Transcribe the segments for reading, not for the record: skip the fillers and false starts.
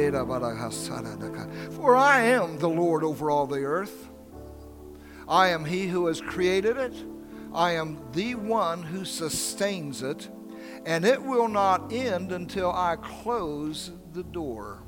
For I am the Lord over all the earth. I am he who has created it. I am the one who sustains it, and it will not end until I close the door.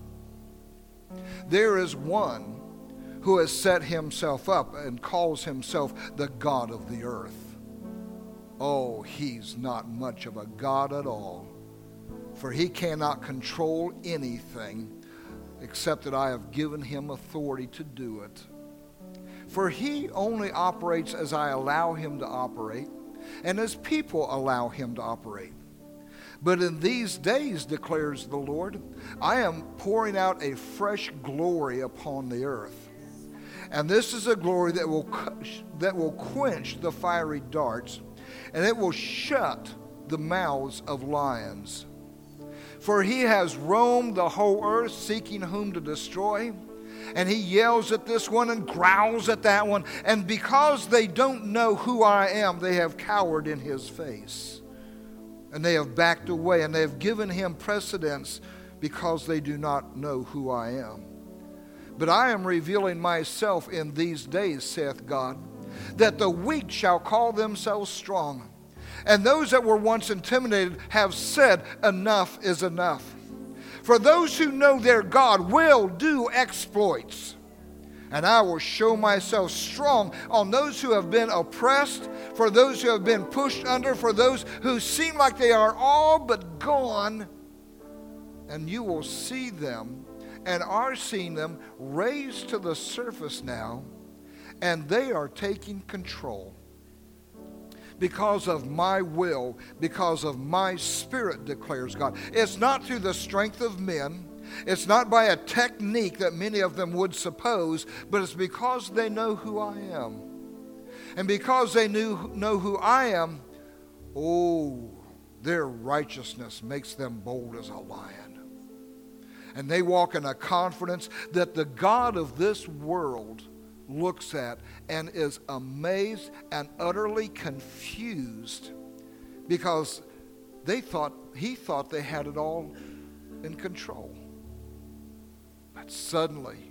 There is one who has set himself up and calls himself the God of the earth. Oh, he's not much of a God at all, for he cannot control anything except that I have given him authority to do it. For he only operates as I allow him to operate, and as people allow him to operate. But in these days, declares the Lord, I am pouring out a fresh glory upon the earth. And this is a glory that will quench the fiery darts, and it will shut the mouths of lions. For he has roamed the whole earth, seeking whom to destroy. And he yells at this one and growls at that one. And because they don't know who I am, they have cowered in his face. And they have backed away, and they have given him precedence because they do not know who I am. But I am revealing myself in these days, saith God, that the weak shall call themselves strong. And those that were once intimidated have said, enough is enough. For those who know their God will do exploits. And I will show myself strong on those who have been oppressed, for those who have been pushed under, for those who seem like they are all but gone. And you will see them, and are seeing them, raised to the surface now, and they are taking control. Because of my will, because of my spirit, declares God. It's not through the strength of men. It's not by a technique that many of them would suppose, but it's because they know who I am. And because they know who I am, their righteousness makes them bold as a lion. And they walk in a confidence that the God of this world looks at and is amazed and utterly confused, because he thought they had it all in control. But suddenly,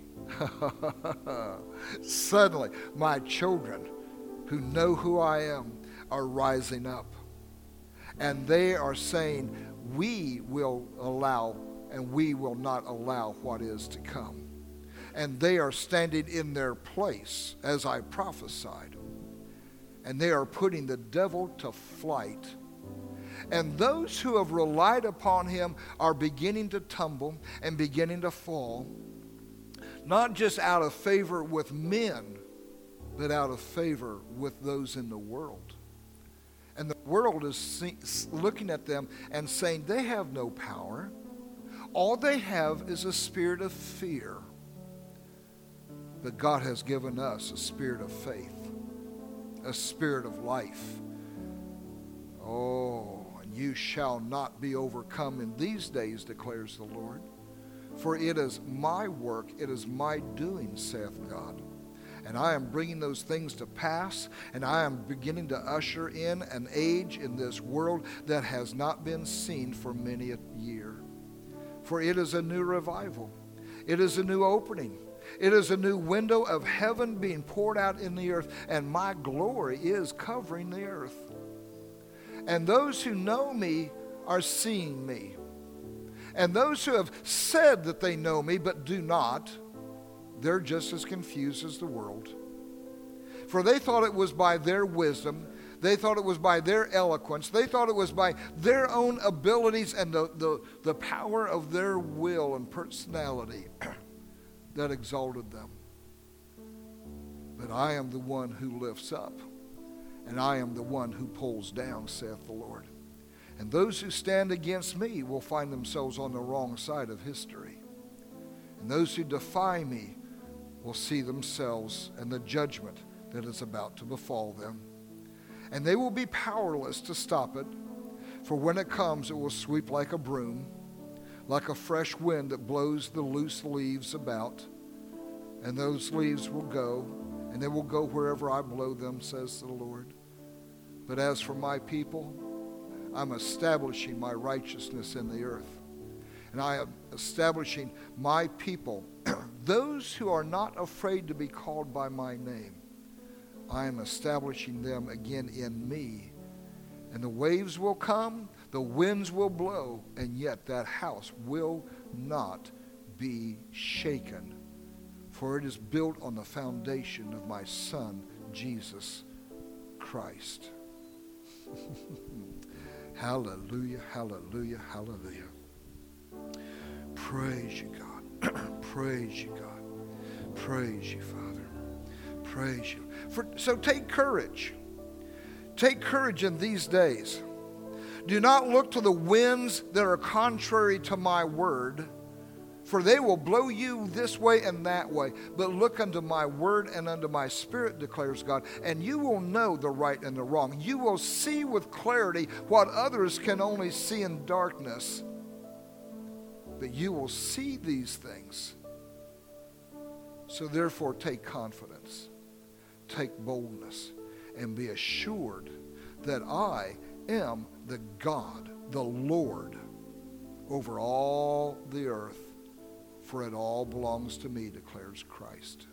my children who know who I am are rising up, and they are saying, we will allow and we will not allow what is to come. And they are standing in their place as I prophesied. And they are putting the devil to flight. And those who have relied upon him are beginning to tumble and beginning to fall. Not just out of favor with men, but out of favor with those in the world. And the world is looking at them and saying they have no power. All they have is a spirit of fear. But God has given us a spirit of faith, a spirit of life. And you shall not be overcome in these days, declares the Lord. For it is my work, it is my doing, saith God. And I am bringing those things to pass, and I am beginning to usher in an age in this world that has not been seen for many a year. For it is a new revival. It is a new opening. It is a new window of heaven being poured out in the earth, and my glory is covering the earth. And those who know me are seeing me. And those who have said that they know me but do not, they're just as confused as the world. For they thought it was by their wisdom, they thought it was by their eloquence, they thought it was by their own abilities and the power of their will and personality that exalted them. But I am the one who lifts up, and I am the one who pulls down, saith the Lord. And those who stand against me will find themselves on the wrong side of history. And those who defy me will see themselves and the judgment that is about to befall them. And they will be powerless to stop it, for when it comes, it will sweep like a broom, like a fresh wind that blows the loose leaves about. And those leaves will go, and they will go wherever I blow them, says the Lord. But as for my people, I'm establishing my righteousness in the earth. And I am establishing my people, those who are not afraid to be called by my name. I am establishing them again in me. And the waves will come, the winds will blow, and yet that house will not be shaken. For it is built on the foundation of my Son, Jesus Christ. Hallelujah, hallelujah, hallelujah. Praise you, God. Praise you, God. Praise you, Father. Praise you. So take courage. Take courage in these days. Do not look to the winds that are contrary to my word, for they will blow you this way and that way. But look unto my word and unto my spirit, declares God, and you will know the right and the wrong. You will see with clarity what others can only see in darkness. But you will see these things. So therefore take confidence, take boldness, and be assured that I am the God, the Lord, over all the earth, for it all belongs to me, declares Christ.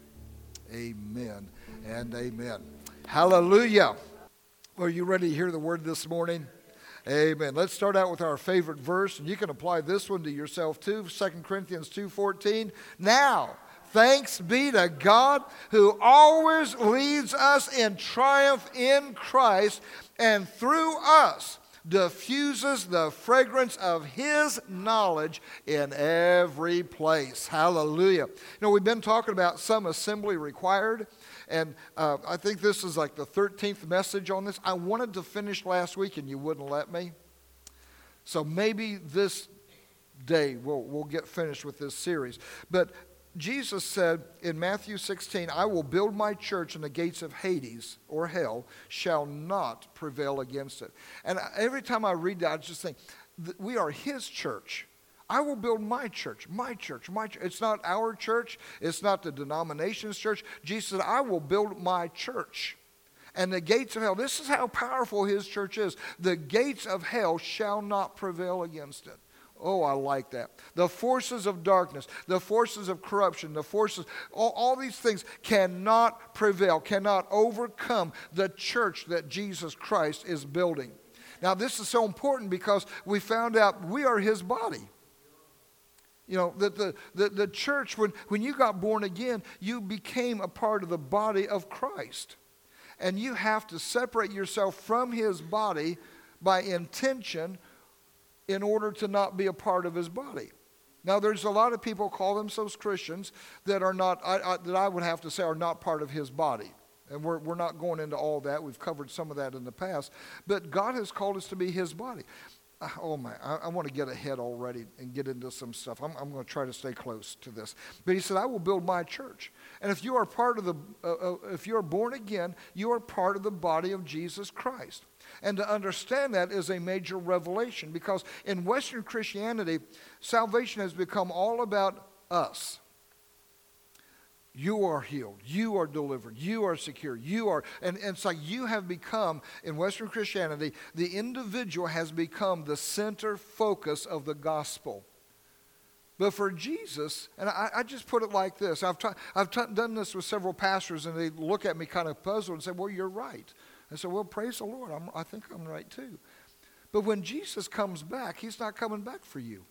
Amen and amen. Hallelujah. Are you ready to hear the word this morning? Amen. Let's start out with our favorite verse, and you can apply this one to yourself too, 2 Corinthians 2:14. Now, thanks be to God who always leads us in triumph in Christ, and through us diffuses the fragrance of his knowledge in every place. Hallelujah. You know, we've been talking about some assembly required, and I think this is like the 13th message on this. I wanted to finish last week, and you wouldn't let me. So maybe this day we'll get finished with this series. But Jesus said in Matthew 16, I will build my church, and the gates of Hades, or hell, shall not prevail against it. And every time I read that, I just think, we are his church. I will build my church, my church, my church. It's not our church. It's not the denomination's church. Jesus said, I will build my church. And the gates of hell, this is how powerful his church is. The gates of hell shall not prevail against it. Oh, I like that. The forces of darkness, the forces of corruption, the forces, all these things cannot prevail, cannot overcome the church that Jesus Christ is building. Now, this is so important because we found out we are his body. You know, that the church, when you got born again, you became a part of the body of Christ. And you have to separate yourself from his body by intention in order to not be a part of his body. Now, there's a lot of people call themselves Christians that are not, that I would have to say are not part of his body. And we're not going into all that. We've covered some of that in the past. But God has called us to be his body. Oh my, I want to get ahead already and get into some stuff. I'm going to try to stay close to this. But he said, I will build my church. And if you are part of if you are born again, you are part of the body of Jesus Christ. And to understand that is a major revelation, because in Western Christianity, salvation has become all about us. You are healed. You are delivered. You are secure. And it's like you have become, in Western Christianity, the individual has become the center focus of the gospel. But for Jesus, and I just put it like this. I've done this with several pastors, and they look at me kind of puzzled and say, well, you're right. I said, well, praise the Lord. I think I'm right too. But when Jesus comes back, he's not coming back for you.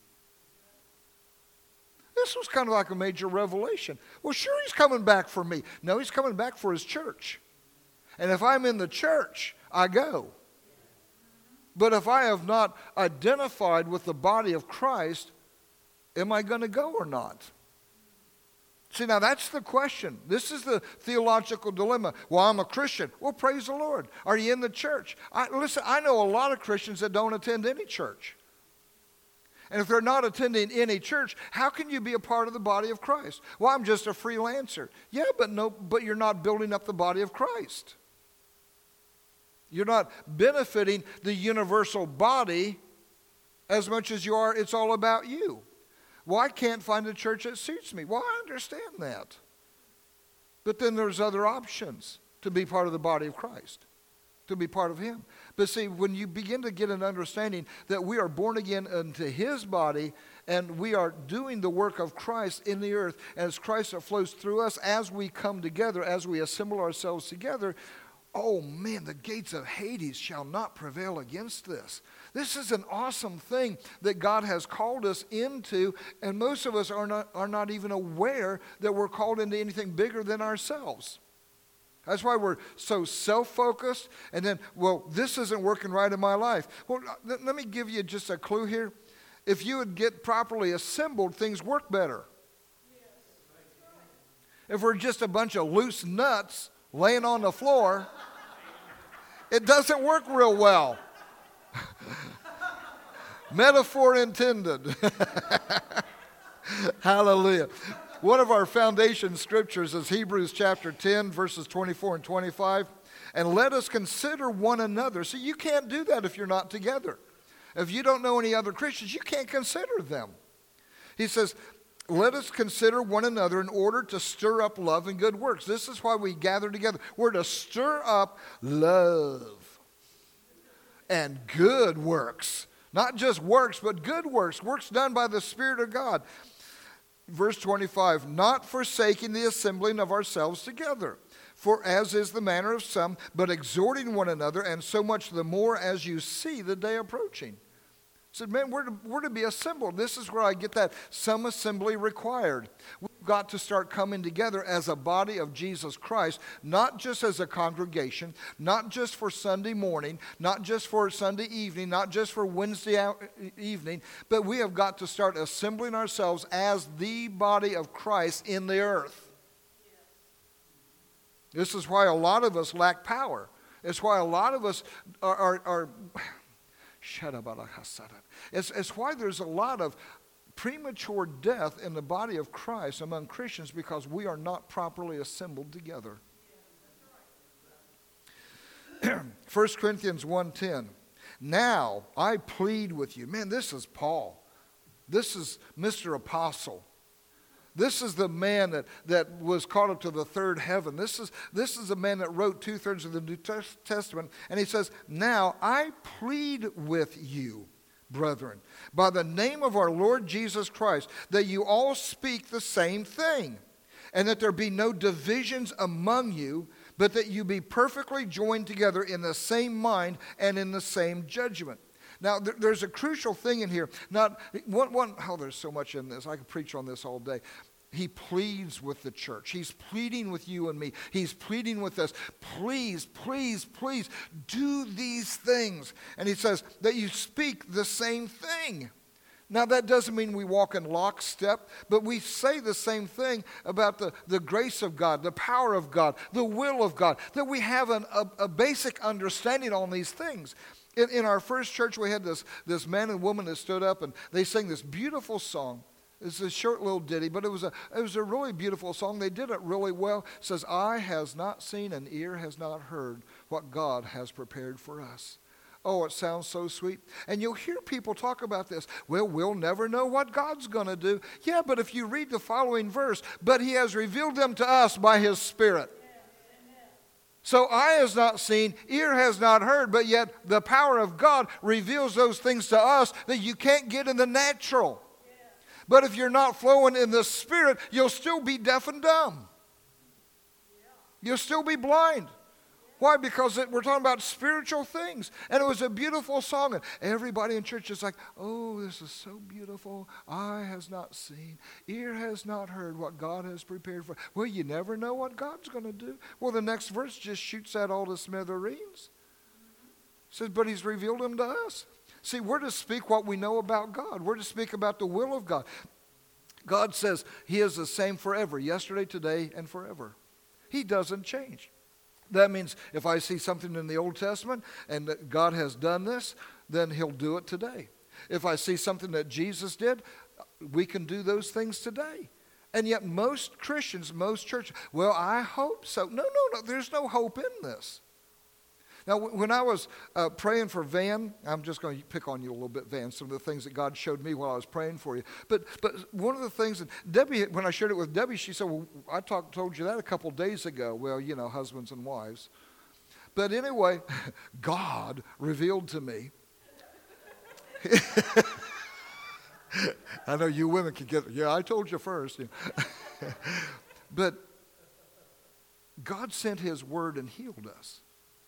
This was kind of like a major revelation. Well, sure, he's coming back for me. No, he's coming back for his church. And if I'm in the church, I go. But if I have not identified with the body of Christ, am I going to go or not? See, now that's the question. This is the theological dilemma. Well, I'm a Christian. Well, praise the Lord. Are you in the church? Listen, I know a lot of Christians that don't attend any church. And if they're not attending any church, how can you be a part of the body of Christ? Well, I'm just a freelancer. Yeah, but you're not building up the body of Christ. You're not benefiting the universal body as much as you are, it's all about you. Well, I can't find a church that suits me. Well, I understand that. But then there's other options to be part of the body of Christ. to be part of him. But see, when you begin to get an understanding that we are born again into his body and we are doing the work of Christ in the earth, and it's Christ that flows through us as we come together, as we assemble ourselves together, oh man, the gates of Hades shall not prevail against this. This is an awesome thing that God has called us into, and most of us are not even aware that we're called into anything bigger than ourselves. That's why we're so self-focused, and then, well, this isn't working right in my life. Well, let me give you just a clue here. If you would get properly assembled, things work better. If we're just a bunch of loose nuts laying on the floor, it doesn't work real well. Metaphor intended. Hallelujah. One of our foundation scriptures is Hebrews chapter 10, verses 24 and 25. And let us consider one another. So you can't do that if you're not together. If you don't know any other Christians, you can't consider them. He says, let us consider one another in order to stir up love and good works. This is why we gather together. We're to stir up love and good works. Not just works, but good works. Works done by the Spirit of God. Verse 25, not forsaking the assembling of ourselves together, for as is the manner of some, but exhorting one another, and so much the more as you see the day approaching. I said, man, we're to be assembled. This is where I get that some assembly required. We've got to start coming together as a body of Jesus Christ, not just as a congregation, not just for Sunday morning, not just for Sunday evening, not just for Wednesday evening, but we have got to start assembling ourselves as the body of Christ in the earth. This is why a lot of us lack power. It's why a lot of us are it's why there's a lot of premature death in the body of Christ among Christians, because we are not properly assembled together. 1 Corinthians 1:10. Now I plead with you. Man, this is Paul. This is Mr. Apostle. This is the man that was caught up to the third heaven. This is the man that wrote 2/3 of the New Testament. And he says, now I plead with you, brethren, by the name of our Lord Jesus Christ, that you all speak the same thing, and that there be no divisions among you, but that you be perfectly joined together in the same mind and in the same judgment. Now, there's a crucial thing in here. There's so much in this. I could preach on this all day. He pleads with the church. He's pleading with you and me. He's pleading with us. Please, please, please do these things. And he says that you speak the same thing. Now, that doesn't mean we walk in lockstep, but we say the same thing about the grace of God, the power of God, the will of God, that we have a basic understanding on these things. In our first church, we had this man and woman that stood up, and they sang this beautiful song. It's a short little ditty, but it was a really beautiful song. They did it really well. It says, eye has not seen and ear has not heard what God has prepared for us. Oh, it sounds so sweet. And you'll hear people talk about this. Well, we'll never know what God's going to do. Yeah, but if you read the following verse, but he has revealed them to us by his Spirit. So eye has not seen, ear has not heard, but yet the power of God reveals those things to us that you can't get in the natural. But if you're not flowing in the Spirit, you'll still be deaf and dumb. You'll still be blind. Why? Because we're talking about spiritual things. And it was a beautiful song. And everybody in church is like, oh, this is so beautiful. Eye has not seen, ear has not heard what God has prepared for. Well, you never know what God's going to do. Well, the next verse just shoots out all the smithereens. It says, but he's revealed them to us. See, we're to speak what we know about God. We're to speak about the will of God. God says he is the same forever, yesterday, today, and forever. He doesn't change. That means if I see something in the Old Testament and that God has done this, then he'll do it today. If I see something that Jesus did, we can do those things today. And yet most Christians, most churches, well, I hope so. No, there's no hope in this. Now, when I was praying for Van, I'm just going to pick on you a little bit, Van, some of the things that God showed me while I was praying for you. But one of the things that Debbie, when I shared it with Debbie, she said, well, I told you that a couple days ago. Well, husbands and wives. But anyway, God revealed to me. I know you women can get, yeah, I told you first. But God sent his word and healed us.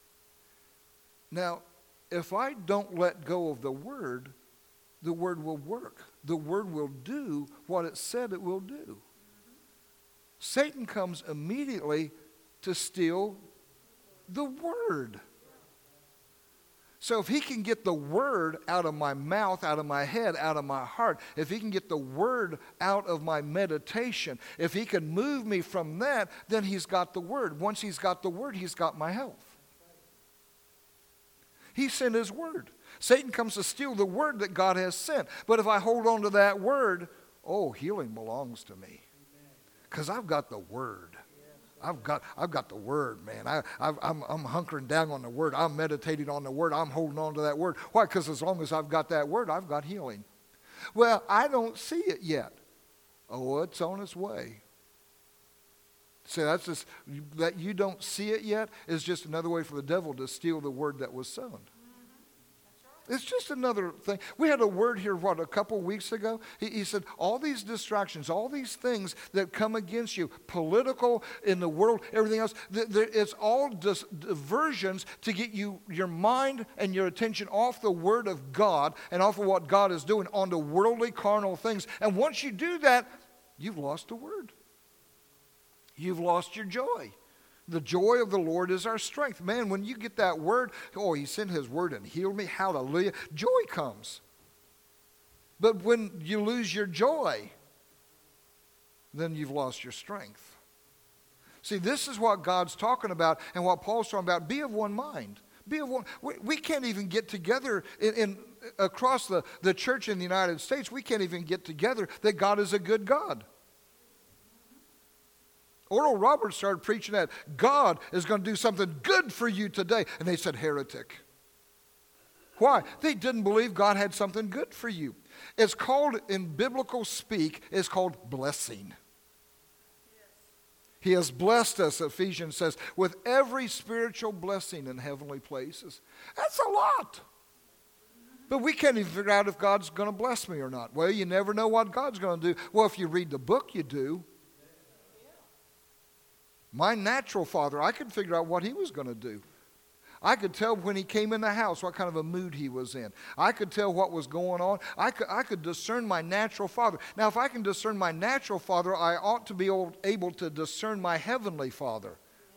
Now, if I don't let go of the word will work. The word will do what it said it will do. Satan comes immediately to steal the word. So if he can get the word out of my mouth, out of my head, out of my heart, if he can get the word out of my meditation, if he can move me from that, then he's got the word. Once he's got the word, he's got my health. He sent his word. Satan comes to steal the word that God has sent. But if I hold on to that word, healing belongs to me. Because I've got the word. I've got the word, man. I'm hunkering down on the word. I'm meditating on the word. I'm holding on to that word. Why? Because as long as I've got that word, I've got healing. Well, I don't see it yet. It's on its way. See, that's just, that you don't see it yet is just another way for the devil to steal the word that was sown. It's just another thing. We had a word here, a couple weeks ago? He said, all these distractions, all these things that come against you, political, in the world, everything else, it's all diversions to get your mind and your attention off the word of God and off of what God is doing onto worldly, carnal things. And once you do that, you've lost the word. You've lost your joy. The joy of the Lord is our strength. Man, when you get that word, he sent his word and healed me. Hallelujah. Joy comes. But when you lose your joy, then you've lost your strength. See, this is what God's talking about and what Paul's talking about. Be of one mind. Be of one. We can't even get together across the church in the United States. We can't even get together that God is a good God. Oral Roberts started preaching that God is going to do something good for you today. And they said, heretic. Why? They didn't believe God had something good for you. It's called, in biblical speak, it's called blessing. Yes. He has blessed us, Ephesians says, with every spiritual blessing in heavenly places. That's a lot. But we can't even figure out if God's going to bless me or not. Well, you never know what God's going to do. Well, if you read the book, you do. My natural father, I could figure out what he was going to do. I could tell when he came in the house what kind of a mood he was in. I could tell what was going on. I could discern my natural father. Now, if I can discern my natural father, I ought to be able to discern my heavenly Father.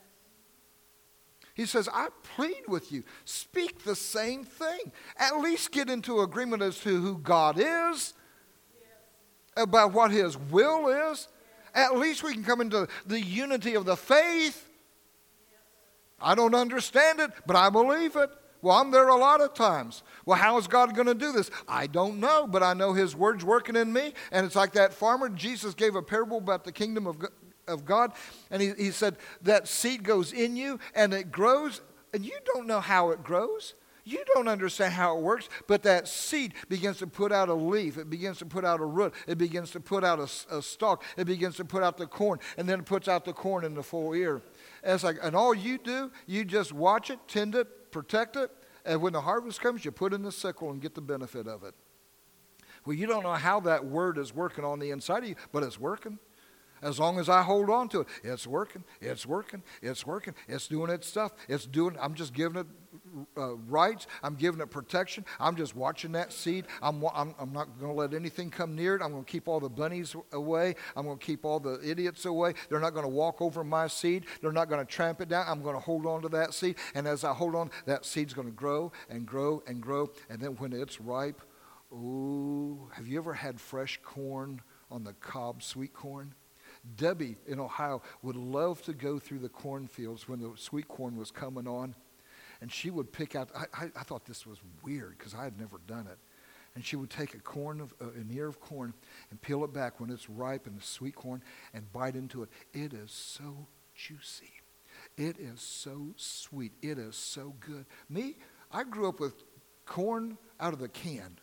He says, I plead with you, speak the same thing. At least get into agreement as to who God is, about what his will is. At least we can come into the unity of the faith. I don't understand it, but I believe it. Well, I'm there a lot of times. Well, how is God going to do this? I don't know, but I know his word's working in me. And it's like that farmer. Jesus gave a parable about the kingdom of God. And he said that seed goes in you and it grows. And you don't know how it grows. You don't understand how it works, but that seed begins to put out a leaf. It begins to put out a root. It begins to put out a stalk. It begins to put out the corn, and then it puts out the corn in the full ear. And it's like, and all you do, you just watch it, tend it, protect it, and when the harvest comes, you put in the sickle and get the benefit of it. Well, you don't know how that word is working on the inside of you, but it's working. As long as I hold on to it, it's working, it's working, it's working, it's doing its stuff. I'm just giving it rights. I'm giving it protection. I'm just watching that seed. I'm not going to let anything come near it. I'm going to keep all the bunnies away. I'm going to keep all the idiots away. They're not going to walk over my seed. They're not going to tramp it down. I'm going to hold on to that seed. And as I hold on, that seed's going to grow and grow and grow. And then when it's ripe, have you ever had fresh corn on the cob, sweet corn? Debbie in Ohio would love to go through the cornfields when the sweet corn was coming on. And she would pick out, I thought this was weird because I had never done it. And she would take an ear of corn and peel it back when it's ripe and the sweet corn and bite into it. It is so juicy. It is so sweet. It is so good. Me, I grew up with corn out of the can.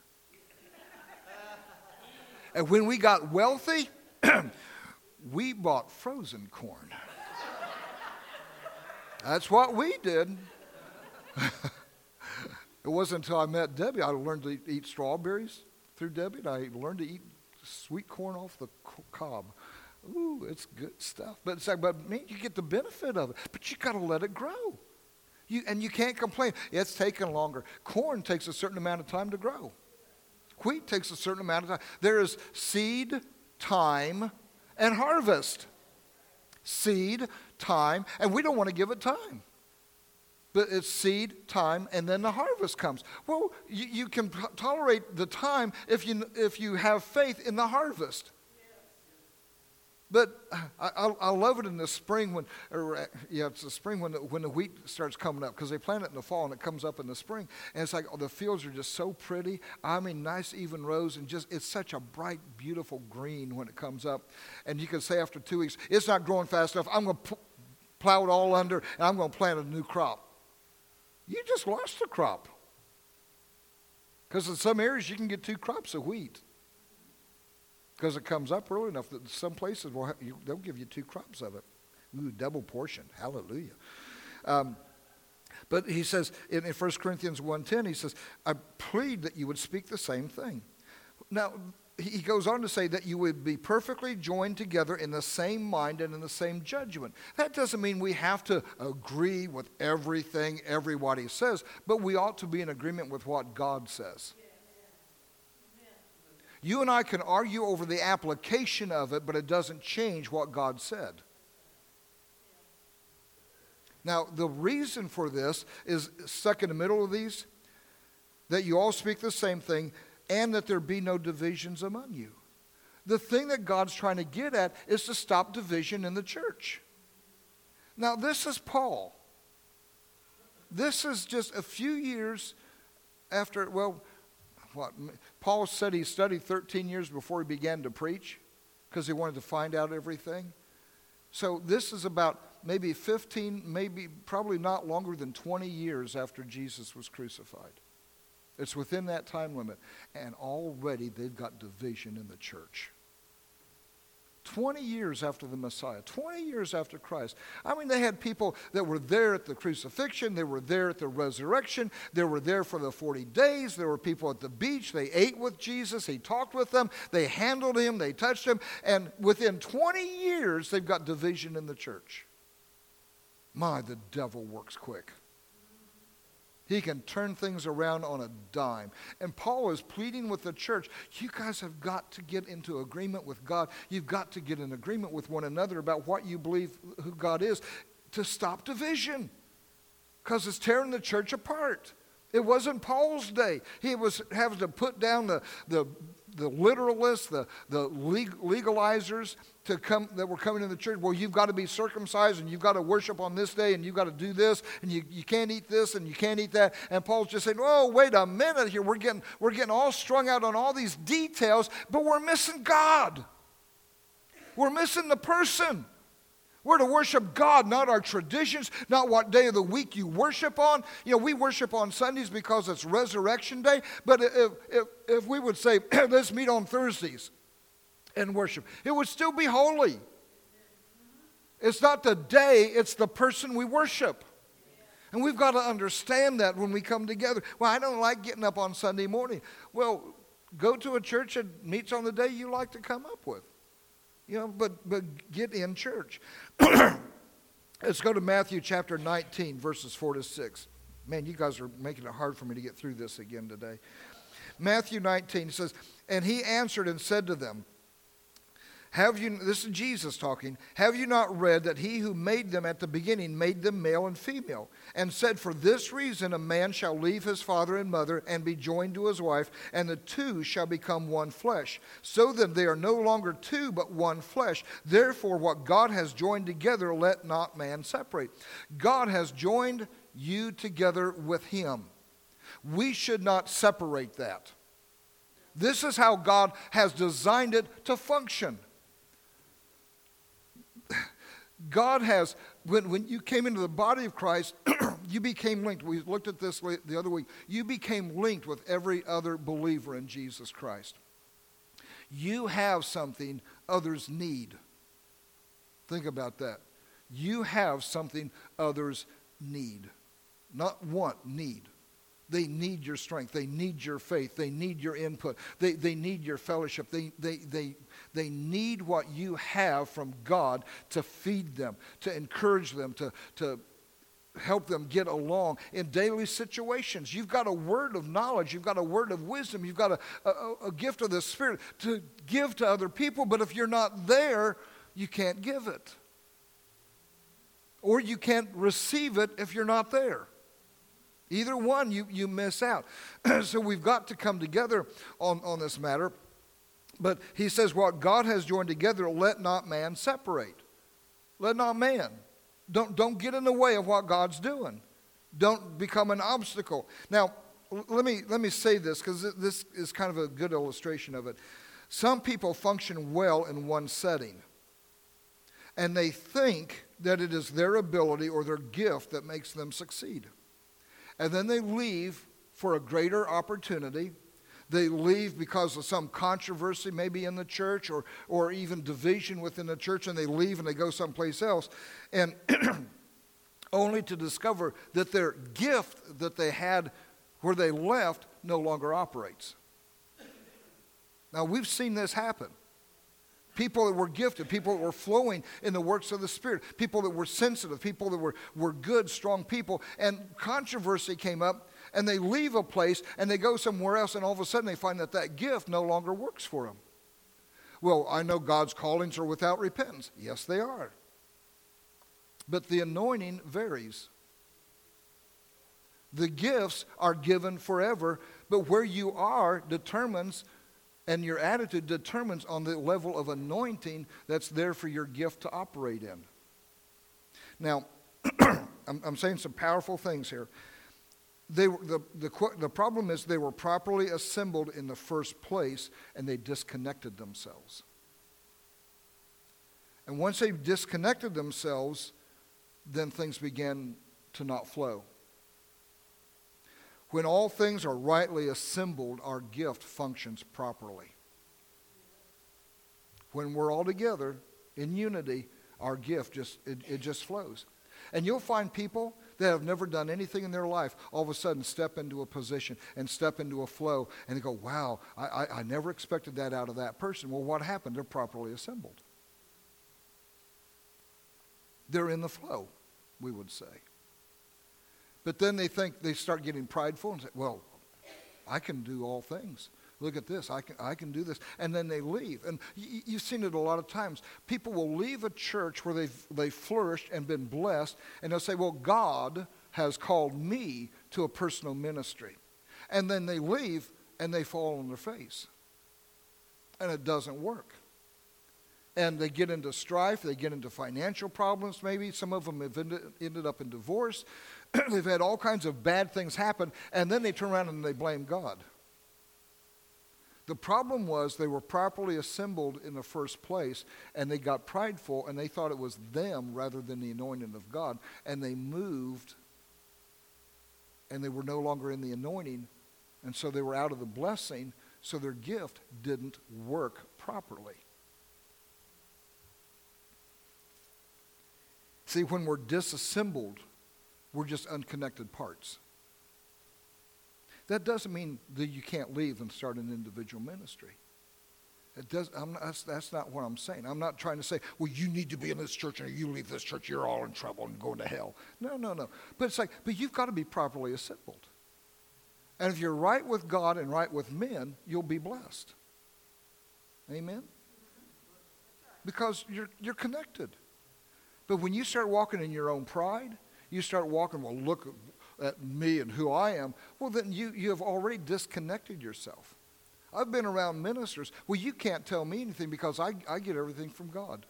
And when we got wealthy, we bought frozen corn. That's what we did. It wasn't until I met Debbie I learned to eat strawberries through Debbie, and I learned to eat sweet corn off the cob. Ooh, it's good stuff. But it's like, but man, you get the benefit of it. But you got to let it grow. And you can't complain. It's taking longer. Corn takes a certain amount of time to grow. Wheat takes a certain amount of time. There is seed, time, and harvest. Seed, time, and we don't want to give it time. But it's seed, time, and then the harvest comes. Well, you can tolerate the time if you have faith in the harvest. But I love it in the spring it's the spring when the wheat starts coming up, because they plant it in the fall and it comes up in the spring, and it's like the fields are just so pretty. I mean, nice even rows, and just it's such a bright, beautiful green when it comes up. And you can say after 2 weeks, it's not growing fast enough. I'm going to plow it all under, and I'm going to plant a new crop. You just lost the crop, because in some areas you can get 2 crops of wheat. Because it comes up early enough that some places they'll give you 2 crops of it. Ooh, double portion. Hallelujah. But he says in 1 Corinthians 1:10, he says, I plead that you would speak the same thing. Now, he goes on to say that you would be perfectly joined together in the same mind and in the same judgment. That doesn't mean we have to agree with everything everybody says, but we ought to be in agreement with what God says. You and I can argue over the application of it, but it doesn't change what God said. Now, the reason for this is stuck in the middle of these, that you all speak the same thing, and that there be no divisions among you. The thing that God's trying to get at is to stop division in the church. Now, this is Paul. This is just a few years after, Paul said he studied 13 years before he began to preach, because he wanted to find out everything. So this is about maybe 15, probably not longer than 20 years after Jesus was crucified. It's within that time limit. And already they've got division in the church. 20 years after the Messiah, 20 years after Christ. I mean, they had people that were there at the crucifixion, they were there at the resurrection, they were there for the 40 days, there were people at the beach, they ate with Jesus, he talked with them, they handled him, they touched him, and within 20 years, they've got division in the church. My, the devil works quick. He can turn things around on a dime. And Paul is pleading with the church, you guys have got to get into agreement with God. You've got to get in agreement with one another about what you believe who God is to stop division, because it's tearing the church apart. It wasn't Paul's day. He was having to put down the literalists, the legalizers that were coming in the church. Well, you've got to be circumcised, and you've got to worship on this day, and you've got to do this, and you can't eat this, and you can't eat that. And Paul's just saying, oh, wait a minute here. We're getting all strung out on all these details, but we're missing God. We're missing the person. We're to worship God, not our traditions, not what day of the week you worship on. You know, we worship on Sundays because it's Resurrection Day. But if we would say, let's meet on Thursdays and worship, it would still be holy. It's not the day, it's the person we worship. And we've got to understand that when we come together. Well, I don't like getting up on Sunday morning. Well, go to a church that meets on the day you like to come up with. You know, but get in church. Let's go to Matthew chapter 19, verses 4 to 6. Man, you guys are making it hard for me to get through this again today. Matthew 19 says, and he answered and said to them, this is Jesus talking, have you not read that he who made them at the beginning made them male and female, and said, for this reason a man shall leave his father and mother and be joined to his wife, and the two shall become one flesh. So then they are no longer two, but one flesh. Therefore what God has joined together, let not man separate. God has joined you together with him. We should not separate that. This is how God has designed it to function. God has, when you came into the body of Christ, you became linked. We looked at this the other week. You became linked with every other believer in Jesus Christ. You have something others need. Think about that. You have something others need. Not want, need. They need your strength. They need your faith. They need your input. They need your fellowship. They need what you have from God to feed them, to encourage them, to help them get along in daily situations. You've got a word of knowledge. You've got a word of wisdom. You've got a gift of the Spirit to give to other people. But if you're not there, you can't give it. Or you can't receive it if you're not there. Either one, you miss out. So we've got to come together on this matter. But he says, what God has joined together, let not man separate. Let not man. Don't get in the way of what God's doing. Don't become an obstacle. Now, let me say this, because this is kind of a good illustration of it. Some people function well in one setting, and they think that it is their ability or their gift that makes them succeed. And then they leave for a greater opportunity. They leave because of some controversy maybe in the church or even division within the church, and they leave and they go someplace else. And only to discover that their gift that they had where they left no longer operates. Now, we've seen this happen. People that were gifted, people that were flowing in the works of the Spirit, people that were sensitive, people that were good, strong people, and controversy came up, and they leave a place, and they go somewhere else, and all of a sudden they find that gift no longer works for them. Well, I know God's callings are without repentance. Yes, they are. But the anointing varies. The gifts are given forever, but where you are determines, and your attitude determines on the level of anointing that's there for your gift to operate in. Now, I'm saying some powerful things here. The problem is they were properly assembled in the first place, and they disconnected themselves. And once they disconnected themselves, then things began to not flow. When all things are rightly assembled, our gift functions properly. When we're all together in unity, our gift just flows. And you'll find people that have never done anything in their life all of a sudden step into a position and step into a flow, and they go, wow, I never expected that out of that person. Well, what happened? They're properly assembled. They're in the flow, we would say. But then they start getting prideful and say, well, I can do all things. Look at this. I can do this. And then they leave. And you've seen it a lot of times. People will leave a church where they've flourished and been blessed, and they'll say, well, God has called me to a personal ministry. And then they leave and they fall on their face. And it doesn't work. And they get into strife. They get into financial problems maybe. Some of them have ended up in divorce. They've had all kinds of bad things happen, and then they turn around and they blame God. The problem was they were properly assembled in the first place, and they got prideful, and they thought it was them rather than the anointing of God, and they moved, and they were no longer in the anointing, and so they were out of the blessing, so their gift didn't work properly. See, when we're disassembled, we're just unconnected parts. That doesn't mean that you can't leave and start an individual ministry. That's not what I'm saying. I'm not trying to say, well, you need to be in this church, and if you leave this church, you're all in trouble and going to hell. No. But it's like, but you've got to be properly assembled. And if you're right with God and right with men, you'll be blessed. Amen? Because you're connected. But when you start walking in your own pride, you start walking, well, look at me and who I am, well, then you have already disconnected yourself. I've been around ministers. Well, you can't tell me anything because I get everything from God.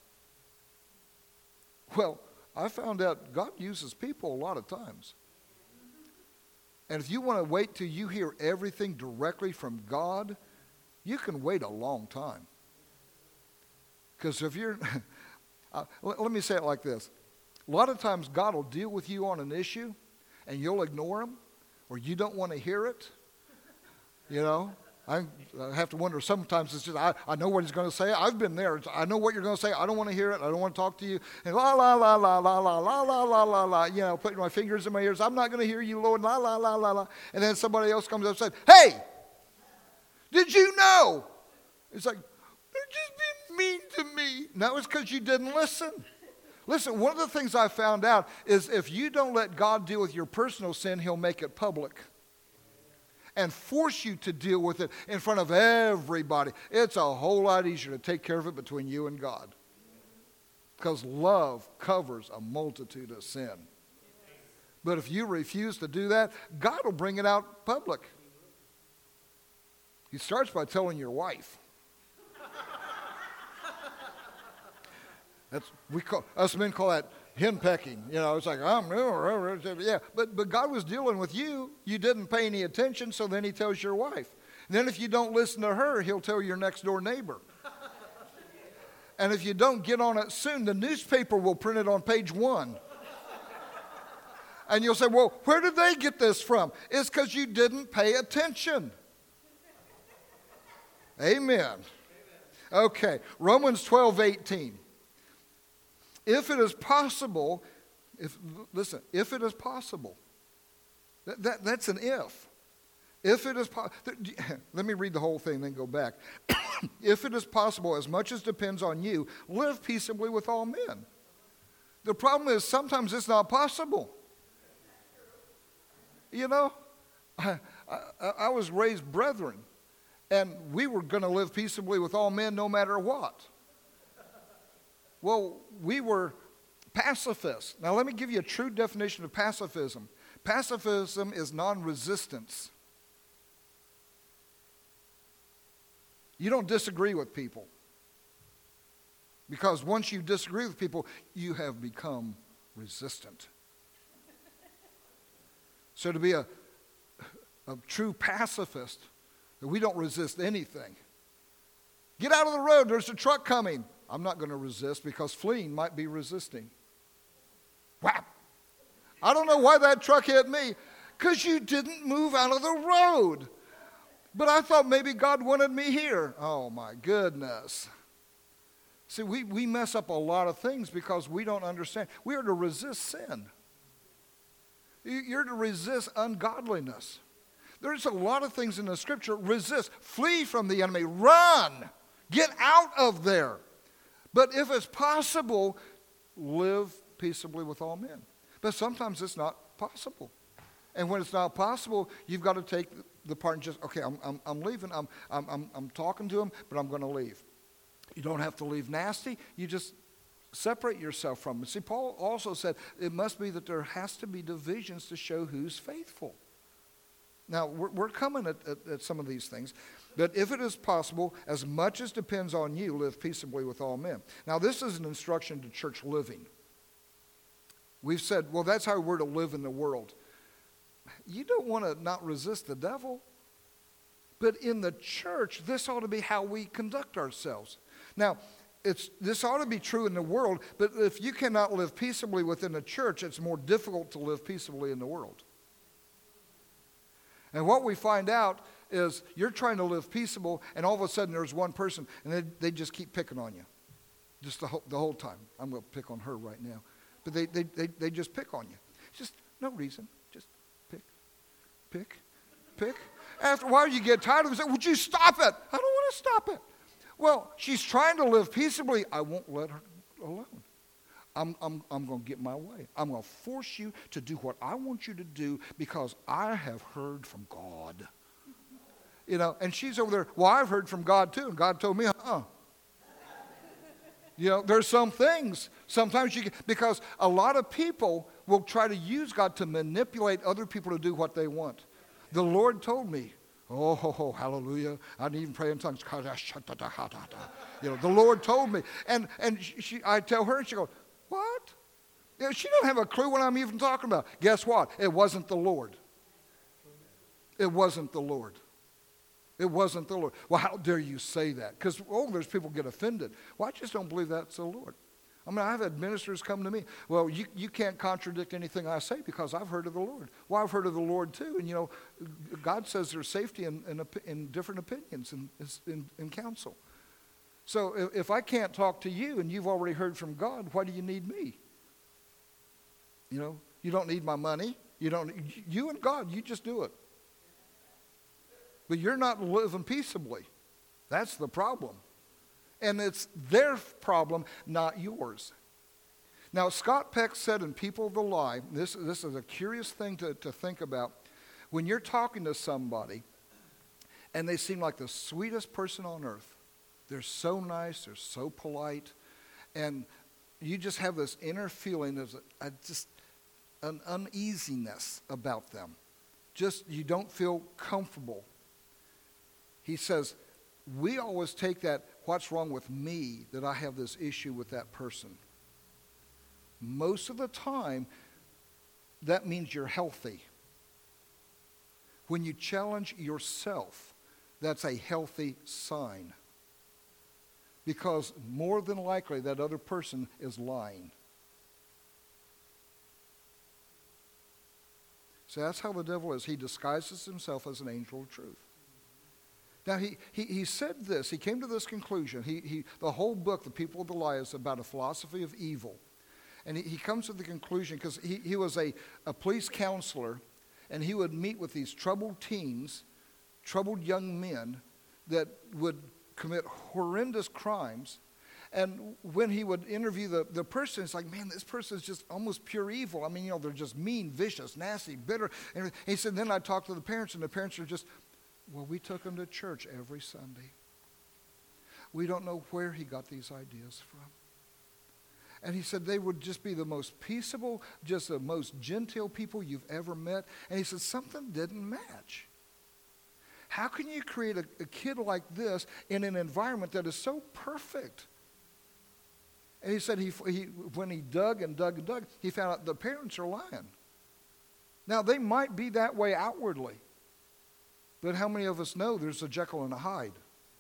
Well, I found out God uses people a lot of times. And if you want to wait till you hear everything directly from God, you can wait a long time. Because if you're, let me say it like this. A lot of times God will deal with you on an issue and you'll ignore him or you don't want to hear it. You know, I have to wonder, sometimes it's just, I know what he's going to say. I've been there. I know what you're going to say. I don't want to hear it. I don't want to talk to you. And la, la, la, la, la, la, la, la, la, la, la, putting my fingers in my ears. I'm not going to hear you, Lord, la, la, la, la, la. And then somebody else comes up and says, hey, did you know? It's like, they're just being mean to me. No, it's because you didn't listen. Listen, one of the things I found out is if you don't let God deal with your personal sin, he'll make it public and force you to deal with it in front of everybody. It's a whole lot easier to take care of it between you and God, because love covers a multitude of sin. But if you refuse to do that, God will bring it out public. He starts by telling your wife. Us men call that henpecking. It's like, yeah. But God was dealing with you. You didn't pay any attention, so then he tells your wife. And then if you don't listen to her, he'll tell your next door neighbor. And if you don't get on it soon, the newspaper will print it on page 1. And you'll say, well, where did they get this from? It's because you didn't pay attention. Amen. Okay, Romans 12:18. If it is possible, if it is possible, that's an if. If it is possible, let me read the whole thing, then go back. If it is possible, as much as depends on you, live peaceably with all men. The problem is sometimes it's not possible. I was raised brethren, and we were going to live peaceably with all men no matter what. Well, we were pacifists. Now, let me give you a true definition of pacifism. Pacifism is non-resistance. You don't disagree with people, because once you disagree with people, you have become resistant. So to be a true pacifist, we don't resist anything. Get out of the road, there's a truck coming. I'm not going to resist, because fleeing might be resisting. Whap! I don't know why that truck hit me, because you didn't move out of the road. But I thought maybe God wanted me here. Oh my goodness. See, we mess up a lot of things because we don't understand. We are to resist sin. You're to resist ungodliness. There's a lot of things in the scripture. Resist. Flee from the enemy. Run. Get out of there. But if it's possible, live peaceably with all men. But sometimes it's not possible. And when it's not possible, you've got to take the part and just, okay, I'm leaving. I'm talking to him, but I'm going to leave. You don't have to leave nasty. You just separate yourself from him. See, Paul also said it must be that there has to be divisions to show who's faithful. Now, we're coming at some of these things. But if it is possible, as much as depends on you, live peaceably with all men. Now, this is an instruction to church living. We've said, well, that's how we're to live in the world. You don't want to not resist the devil. But in the church, this ought to be how we conduct ourselves. Now, this ought to be true in the world, but if you cannot live peaceably within the church, it's more difficult to live peaceably in the world. And what we find out is you're trying to live peaceable, and all of a sudden there's one person, and they just keep picking on you. Just the whole time. I'm going to pick on her right now. But they just pick on you. Just no reason. Just pick. After a while you get tired of it. Say, would you stop it? I don't want to stop it. Well, she's trying to live peaceably. I won't let her alone. I'm going to get my way. I'm going to force you to do what I want you to do because I have heard from God. And she's over there, well, I've heard from God too. And God told me, there's some things. Sometimes because a lot of people will try to use God to manipulate other people to do what they want. The Lord told me, hallelujah. I didn't even pray in tongues. The Lord told me. And I tell her, and she goes, what? She doesn't have a clue what I'm even talking about. Guess what? It wasn't the Lord. It wasn't the Lord. It wasn't the Lord. Well, how dare you say that? Because, there's people get offended. Well, I just don't believe that's the Lord. I mean, I've had ministers come to me. Well, you can't contradict anything I say because I've heard of the Lord. Well, I've heard of the Lord too. And, God says there's safety in different opinions in counsel. So if I can't talk to you and you've already heard from God, why do you need me? You don't need my money. You and God, you just do it. But you're not living peaceably. That's the problem. And it's their problem, not yours. Now, Scott Peck said in People of the Lie, this is a curious thing to think about. When you're talking to somebody and they seem like the sweetest person on earth, they're so nice, they're so polite, and you just have this inner feeling of just an uneasiness about them. Just you don't feel comfortable. He says, we always take that, what's wrong with me that I have this issue with that person? Most of the time, that means you're healthy. When you challenge yourself, that's a healthy sign. Because more than likely, that other person is lying. So that's how the devil is. He disguises himself as an angel of truth. Now, he said this. He came to this conclusion. The whole book, The People of the Lie, is about a philosophy of evil. And he comes to the conclusion, because he was a police counselor, and he would meet with these troubled teens, troubled young men that would commit horrendous crimes. And when he would interview the person, it's like, man, this person is just almost pure evil. I mean, they're just mean, vicious, nasty, bitter. And he said, then I talked to the parents, and the parents are just, well, we took him to church every Sunday. We don't know where he got these ideas from. And he said they would just be the most peaceable, just the most genteel people you've ever met. And he said something didn't match. How can you create a kid like this in an environment that is so perfect? And he said when he dug and dug and dug, he found out the parents are lying. Now, they might be that way outwardly. But how many of us know there's a Jekyll and a Hyde?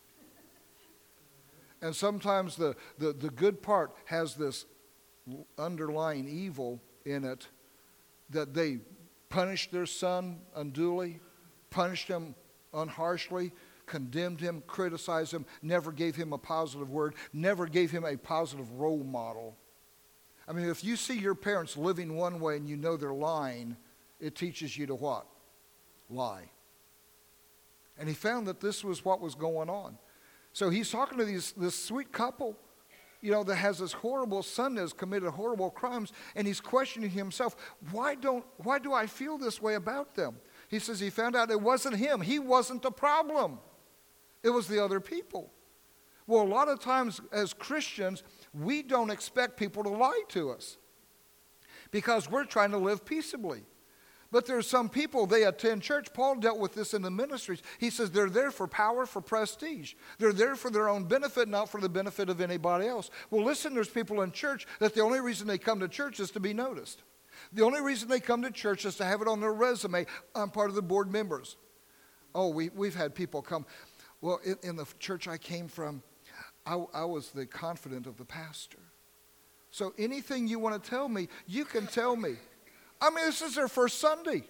And sometimes the good part has this underlying evil in it, that they punished their son unduly, punished him unharshly, condemned him, criticized him, never gave him a positive word, never gave him a positive role model. I mean, if you see your parents living one way and you know they're lying, it teaches you to what? Lie. And he found that this was what was going on. So he's talking to this sweet couple, that has this horrible son that has committed horrible crimes, and he's questioning himself, why do I feel this way about them? He says he found out it wasn't him. He wasn't the problem. It was the other people. Well, a lot of times as Christians, we don't expect people to lie to us because we're trying to live peaceably. But there's some people, they attend church. Paul dealt with this in the ministries. He says they're there for power, for prestige. They're there for their own benefit, not for the benefit of anybody else. Well, listen, there's people in church that the only reason they come to church is to be noticed. The only reason they come to church is to have it on their resume. I'm part of the board members. Oh, we've had people come. Well, in the church I came from, I was the confidant of the pastor. So anything you want to tell me, you can tell me. I mean, this is their first Sunday.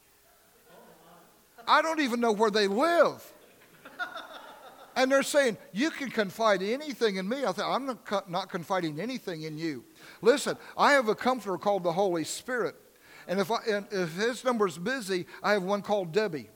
I don't even know where they live. And they're saying, you can confide anything in me. I thought, I'm not confiding anything in you. Listen, I have a comforter called the Holy Spirit. And if his number's busy, I have one called Debbie.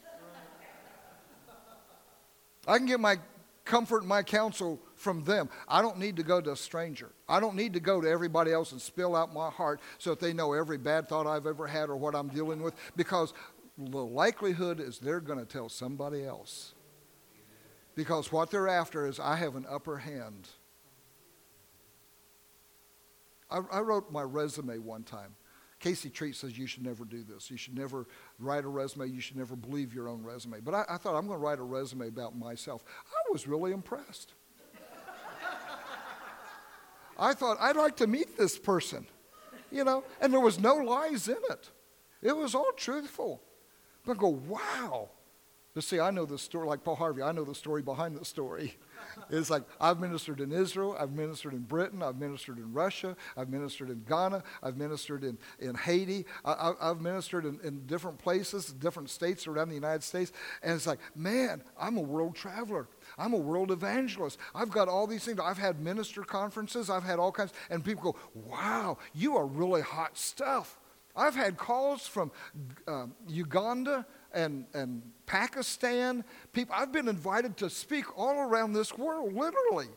I can get my comfort and my counsel from them. I don't need to go to a stranger. I don't need to go to everybody else and spill out my heart so that they know every bad thought I've ever had or what I'm dealing with, because the likelihood is they're going to tell somebody else. Because what they're after is, I have an upper hand. I wrote my resume one time. Casey Treat says you should never do this. You should never write a resume. You should never believe your own resume. But I thought, I'm going to write a resume about myself. I was really impressed. I thought, I'd like to meet this person, and there was no lies in it. It was all truthful. But I go, wow. But see, I know the story, like Paul Harvey, I know the story behind the story. It's like I've ministered in Israel, I've ministered in Britain, I've ministered in Russia, I've ministered in Ghana, I've ministered in Haiti, I've ministered in different places, different states around the United States. And it's like, man, I'm a world traveler. I'm a world evangelist. I've got all these things. I've had minister conferences. I've had all kinds. And people go, wow, you are really hot stuff. I've had calls from Uganda and Pakistan. People, I've been invited to speak all around this world, literally.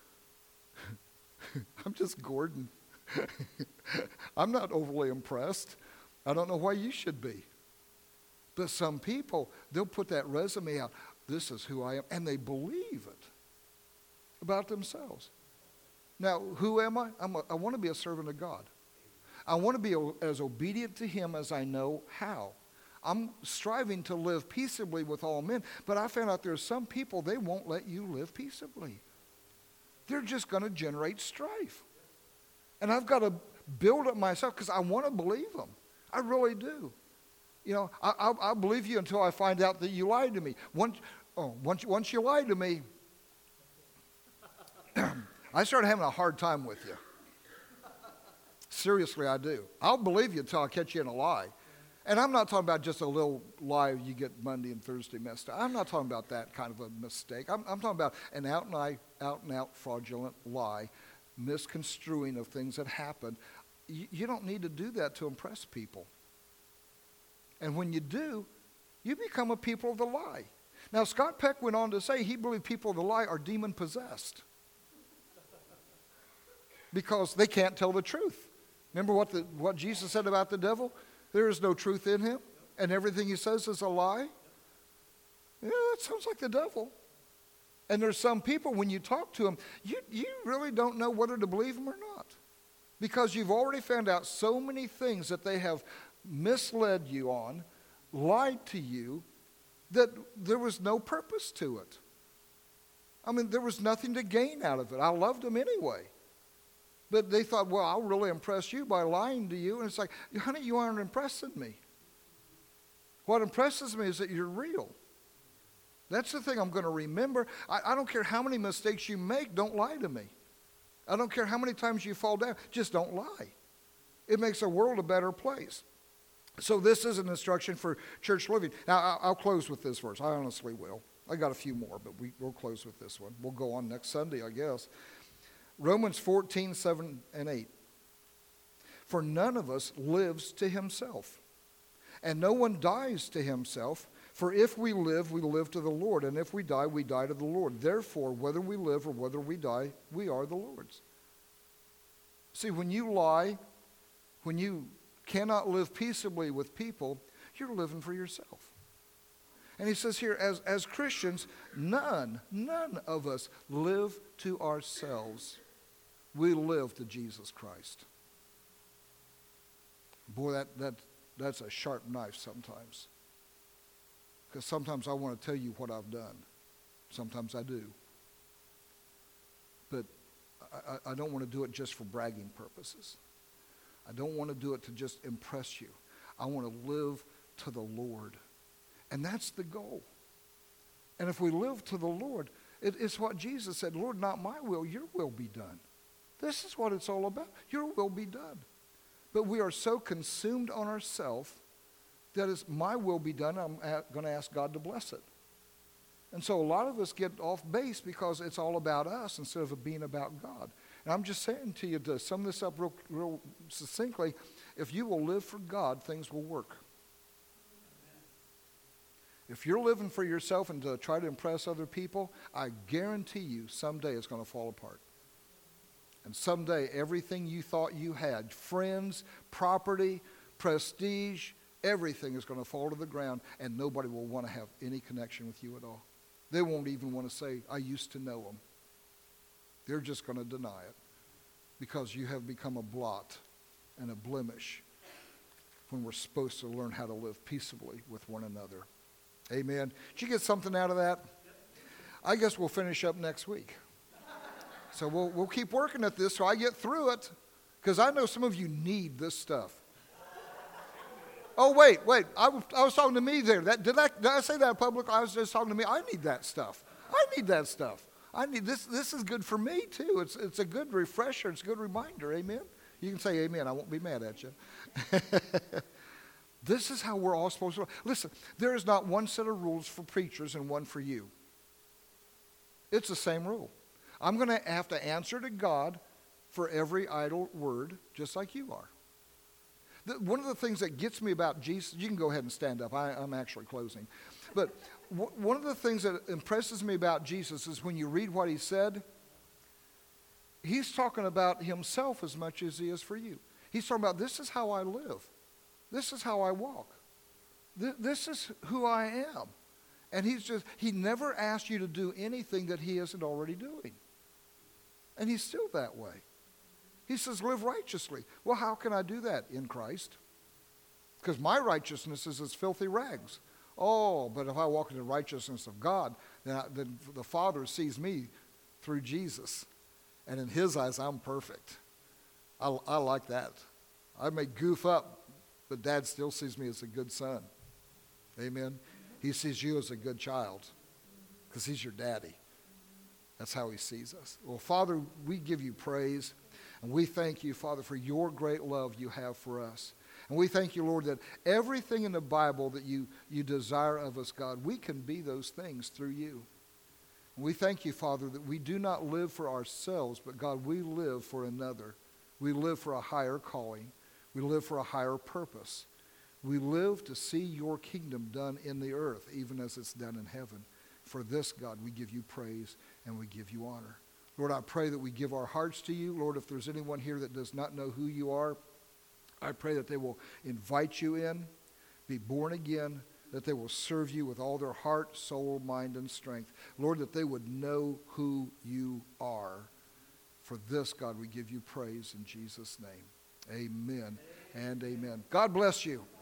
I'm just Gordon. I'm not overly impressed. I don't know why you should be. But some people, they'll put that resume out. This is who I am. And they believe it about themselves. Now, who am I? I want to be a servant of God. I want to be as obedient to him as I know how. I'm striving to live peaceably with all men, but I found out there's some people, they won't let you live peaceably. They're just going to generate strife. And I've got to build up myself because I want to believe them. I really do. You know, I'll believe you until I find out that you lied to me. Once you lied to me, I start having a hard time with you. Seriously, I do. I'll believe you until I catch you in a lie. And I'm not talking about just a little lie you get Monday and Thursday messed up. I'm not talking about that kind of a mistake. I'm talking about an out and out fraudulent lie, misconstruing of things that happen. You don't need to do that to impress people. And when you do, you become a people of the lie. Now, Scott Peck went on to say he believed people of the lie are demon-possessed because they can't tell the truth. Remember what Jesus said about the devil? There is no truth in him, and everything he says is a lie. Yeah, that sounds like the devil. And there's some people, when you talk to them, you really don't know whether to believe them or not. Because you've already found out so many things that they have misled you on, lied to you, that there was no purpose to it. I mean, there was nothing to gain out of it. I loved them anyway. But they thought, well, I'll really impress you by lying to you. And it's like, honey, you aren't impressing me. What impresses me is that you're real. That's the thing I'm going to remember. I don't care how many mistakes you make, don't lie to me. I don't care how many times you fall down, just don't lie. It makes the world a better place. So this is an instruction for church living. Now, I'll close with this verse. I honestly will. I got a few more, but we'll close with this one. We'll go on next Sunday, I guess. Romans 14:7-8. For none of us lives to himself, and no one dies to himself. For if we live to the Lord, and if we die to the Lord. Therefore, whether we live or whether we die, we are the Lord's. See, when you lie, when you cannot live peaceably with people, you're living for yourself. And he says here, as Christians, none of us live to ourselves. We live to Jesus Christ. Boy, that's a sharp knife sometimes. Because sometimes I want to tell you what I've done. Sometimes I do. But I don't want to do it just for bragging purposes. I don't want to do it to just impress you. I want to live to the Lord. And that's the goal. And if we live to the Lord, it's what Jesus said, Lord, not my will, your will be done. This is what it's all about. Your will be done. But we are so consumed on ourselves that it's my will be done. I'm going to ask God to bless it. And so a lot of us get off base because it's all about us instead of it being about God. And I'm just saying to you, to sum this up real succinctly, if you will live for God, things will work. If you're living for yourself and to try to impress other people, I guarantee you someday it's going to fall apart. And someday everything you thought you had, friends, property, prestige, everything is going to fall to the ground, and nobody will want to have any connection with you at all. They won't even want to say, I used to know them. They're just going to deny it because you have become a blot and a blemish when we're supposed to learn how to live peaceably with one another. Amen. Did you get something out of that? I guess we'll finish up next week. So we'll keep working at this so I get through it, because I know some of you need this stuff. Oh, wait. I was talking to me there. Did I say that in public? I was just talking to me. I need that stuff. I need this. This is good for me too. It's a good refresher. It's a good reminder. Amen. You can say amen. I won't be mad at you. This is how we're all supposed to. Listen, there is not one set of rules for preachers and one for you. It's the same rule. I'm going to have to answer to God for every idle word, just like you are. One of the things that gets me about Jesus, you can go ahead and stand up. I'm actually closing. But one of the things that impresses me about Jesus is when you read what he said, he's talking about himself as much as he is for you. He's talking about, this is how I live. This is how I walk. This is who I am. And he never asked you to do anything that he isn't already doing. And he's still that way. He says, live righteously. Well, how can I do that? In Christ. Because my righteousness is as filthy rags. Oh, but if I walk in the righteousness of God, then the Father sees me through Jesus. And in his eyes, I'm perfect. I like that. I may goof up, but Dad still sees me as a good son. Amen. He sees you as a good child because he's your daddy. That's how he sees us. Well, Father, we give you praise. And we thank you, Father, for your great love you have for us. And we thank you, Lord, that everything in the Bible that you desire of us, God, we can be those things through you. And we thank you, Father, that we do not live for ourselves, but God, we live for another. We live for a higher calling. We live for a higher purpose. We live to see your kingdom done in the earth, even as it's done in heaven. For this, God, we give you praise and we give you honor. Lord, I pray that we give our hearts to you. Lord, if there's anyone here that does not know who you are, I pray that they will invite you in, be born again, that they will serve you with all their heart, soul, mind, and strength. Lord, that they would know who you are. For this, God, we give you praise in Jesus' name. Amen and amen. God bless you.